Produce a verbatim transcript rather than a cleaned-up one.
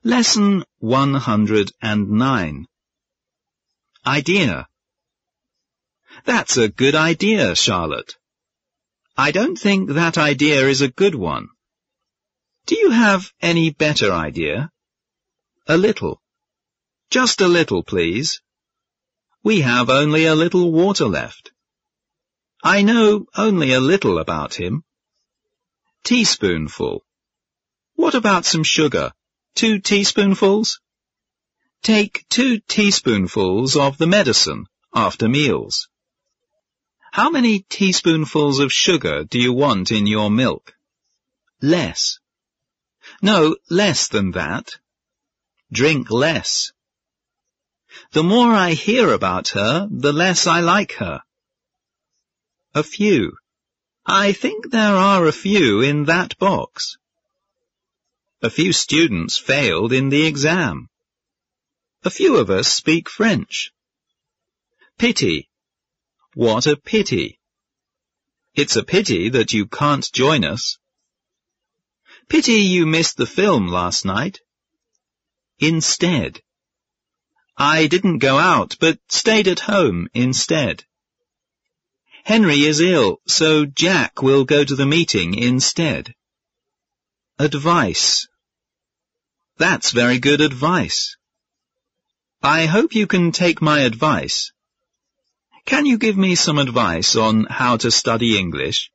Lesson one hundred nine. Idea. That's a good idea, Charlotte. I don't think that idea is a good one. Do you have any better idea? A little. Just a little, please. We have only a little water left. I know only a little about him. Teaspoonful. What about some sugar? Two teaspoonfuls? Take two teaspoonfuls of the medicine after meals. How many teaspoonfuls of sugar do you want in your milk? Less. No, less than that. Drink less. The more I hear about her, the less I like her. A few. I think there are a few in that box. A few students failed in the exam. A few of us speak French. Pity. What a pity. It's a pity that you can't join us. Pity you missed the film last night. Instead. I didn't go out, but stayed at home instead. Henry is ill, so Jack will go to the meeting instead. Advice. That's very good advice. I hope you can take my advice. Can you give me some advice on how to study English?